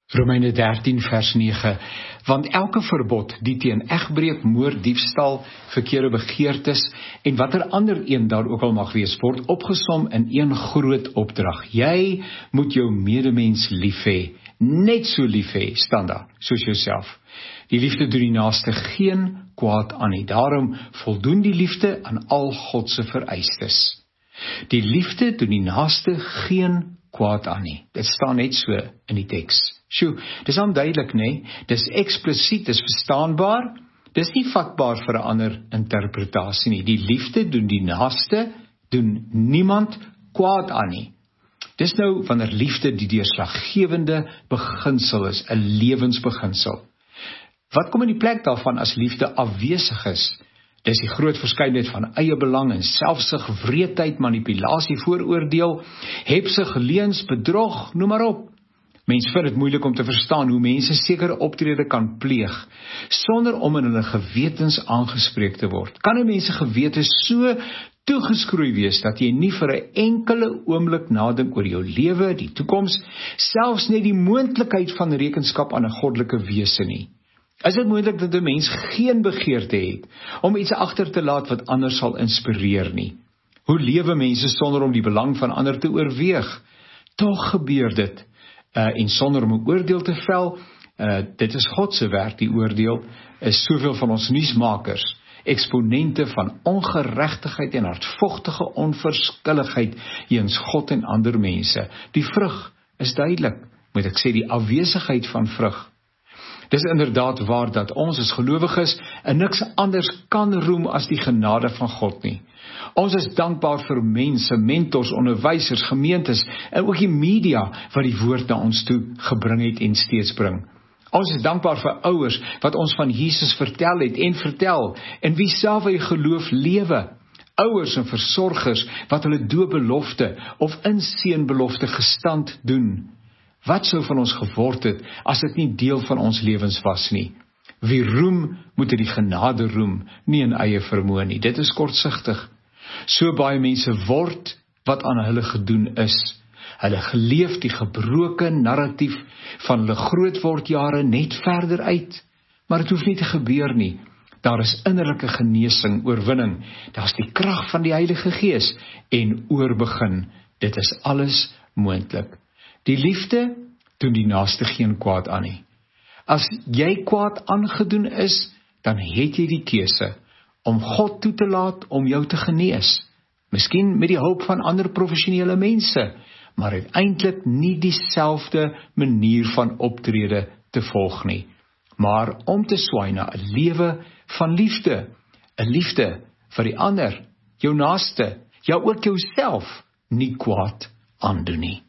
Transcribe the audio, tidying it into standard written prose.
Romeine 13 vers 9, want elke verbod die teen egbreek, moord, diefstal, verkeerde begeertes en watter ander een daar ook al mag wees, word opgesom in een groot opdrag. Jy moet jou medemens lief hê, net so lief hê, staan daar, soos jouself. Die liefde doen die naaste geen kwaad aan nie, daarom voldoen die liefde aan al God se vereistes. Die liefde doen die naaste geen kwaad aan nie. Dit staan net so in die teks. Sjoe, dis onduidelik, nee? Dis eksplisiet, dis verstaanbaar, dis nie vatbaar vir 'n ander interpretasie nie. Die liefde doen die naaste, doen niemand kwaad aan nie. Dis nou wanneer liefde die deurslaggewende beginsel is, 'n lewensbeginsel. Wat kom in die plek daarvan as liefde afwesig is? Dis die groot verskeidenheid van eie belang en selfsug, wreedheid, manipulasie, vooroordeel, hebsug, leuns, bedrog, noem maar op. Mens vind dit moeilik om te verstaan hoe mense sekere optrede kan pleeg, sonder om in hulle gewetens aangespreek te word. Kan 'n mens se gewete so toegeskroei wees, dat jy nie vir 'n enkele oomblik nadink oor jou lewe, die toekoms, selfs net die moontlikheid van rekenskap aan 'n goddelike wese nie? Is dit moontlik dat 'n mens geen begeerte het om iets agter te laat wat ander sal inspireer nie? Hoe lewe mense sonder om die belang van ander te oorweeg? Tog gebeur dit, en sonder om 'n oordeel te vel, dit is God se werk, die oordeel, is soveel van ons nuusmakers, eksponente van ongeregtigheid en hardvochtige onverskilligheid jeens God en ander mense. Die vrug is duidelik, moet ek sê, die afwesigheid van vrug. Dis inderdaad waar dat ons as gelowiges in niks anders kan roem as die genade van God nie. Ons is dankbaar vir mense, mentors, onderwysers, gemeentes en ook die media wat die woord na ons toe gebring het en steeds bring. Ons is dankbaar vir ouers wat ons van Jesus vertel het en vertel en wie self hy geloof lewe. Ouers en versorgers wat hulle doopbelofte of inseënbelofte gestand doen. Wat sou van ons geword het as dit nie deel van ons lewens was nie? Wie roem, moet die genade roem, nie in eie vermoë nie. Dit is kortsigtig. So baie mense word wat aan hulle gedoen is. Hulle geleef die gebroke narratief van hulle grootwordjare net verder uit. Maar dit hoef nie te gebeur nie. Daar is innerlike genesing, oorwinning. Daar is die krag van die Heilige Gees en oorbegin. Dit is alles moontlik. Die liefde doen die naaste geen kwaad aan nie. As jy kwaad aangedoen is, dan het jy die keuse om God toe te laat om jou te genees. Miskien met die hulp van ander professionele mense, maar uiteindelik nie dieselfde manier van optrede te volg nie. Maar om te swaai na 'n lewe van liefde, 'n liefde vir die ander, jou naaste, ja ook jouself nie kwaad aandoen nie.